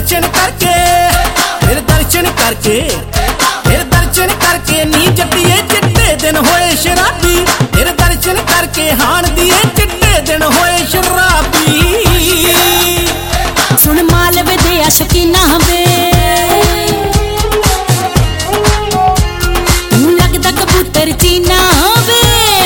दर्शन करके फिर दर्शन करके फिर दर्शन करके नी जट्टिए चिट्टे दिन होए शराबी फिर दर्शन करके हाण दिए चिट्टे दिन होए शराबी। सुन मालवे दे शकीना वे तू लगदा कबूतर चीना वे।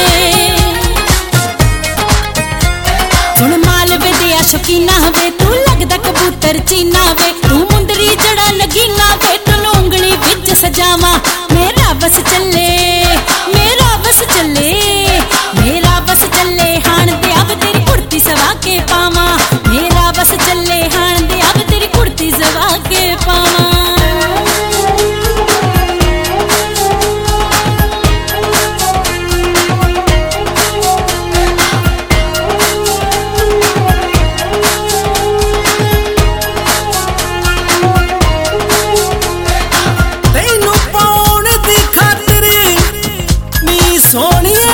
सुन मालवे दे शकीना वे तू लगदा कबूतर चीना वे। तू मुंदरी जड़ा लगीना वे तैनूं उंगली विच सजावा। मेरा बस चले मेरा बस चले मेरा बस चले हाण दे अब तेरी कुर्ती सवा के पावा। मेरा बस चले हाण दे अब तेरी कुर्ती सवा के पावा। सोनिए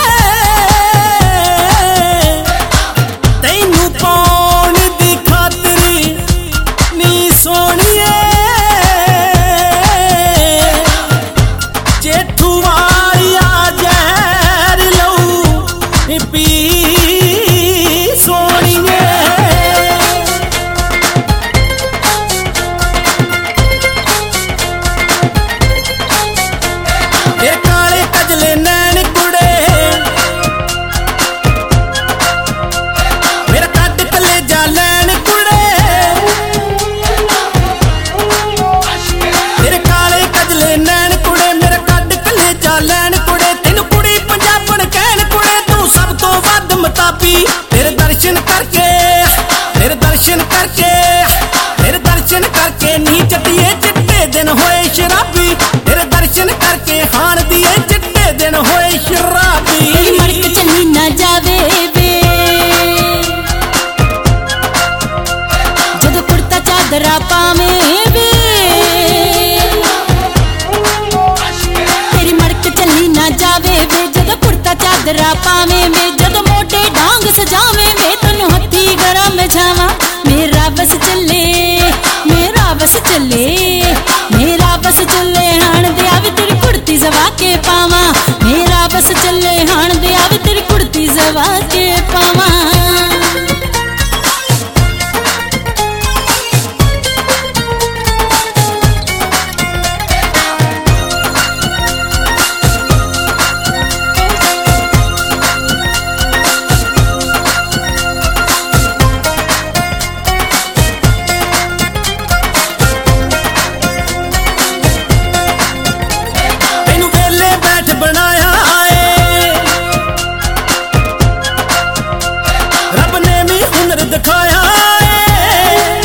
तैनू पाउण दी खातिर नी सोनिए जेठू वालिया जहर लऊ पी सोनिए। ये काले कजले नैन कुड़े मेरा कद कलेजा लैन कुड़े मेरे काले कजले नैन कुड़े मेरा कद कलेजा लैन कुड़े। तेनू कुड़ी पंजाबण कहन कुड़े तू सब तो वध मताबी। फिर दर्शन करके फिर दर्शन करके फिर दर्शन करके नी जट्टिए चिट्टे दिन होए शराबी। फिर दर्शन करके हाण दिए चिट्टे दिन होए शराबी। तेरी मड़क चली ना जावे वे जदों कुर्ता चादरा पावे वे। तेरी मड़क चली ना जावे वे जदों कुर्ता चादरा पावे वे। जदों मोटे डांग सजावे वे तैनूं हत्थी गरम छावा। मेरा बस चले मेरा बस चले मेरा बस चले हाण दे अब तेरी कुर्ती सवा के पावा। मेरा बस चले हाण दे अब तेरी कुर्ती सवा के पावा। तैनू वेले बैठ बनाया है रब ने भी हुनर दिखाया है।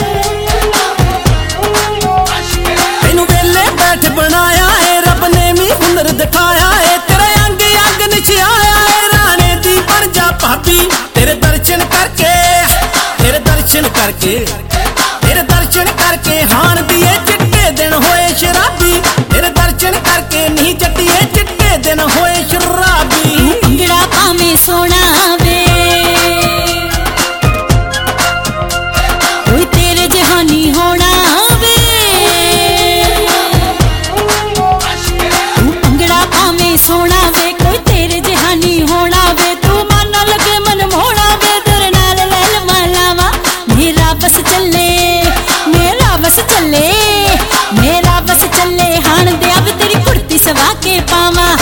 तैनू वेले बैठ बनाया है रब ने भी हुनर दिखाया है। तेरे अंग अंग निछाया है राणे दी बन जा भाभी। तेरे दर्शन करके तेरे दर्शन करके तेरे दर्शन करके हाण दिए चिट्टे दिन होए शराबी। तेरे दर्शन करके नी जट्टिए चिट्टे दिन होए शराबी। भंगड़ा पावे सोना वे कोई तेरे जहानी होना वे। तू भंगड़ा पावे सोना वे कोई तेरे जहानी होना वे। तू मन लगे मन मोड़ा वे तेरे नाल लैल मालावा। मेरा बस चले मेरा बस चले मेरा बस चले हाण दे अब तेरी कुर्ती सवा के पावा।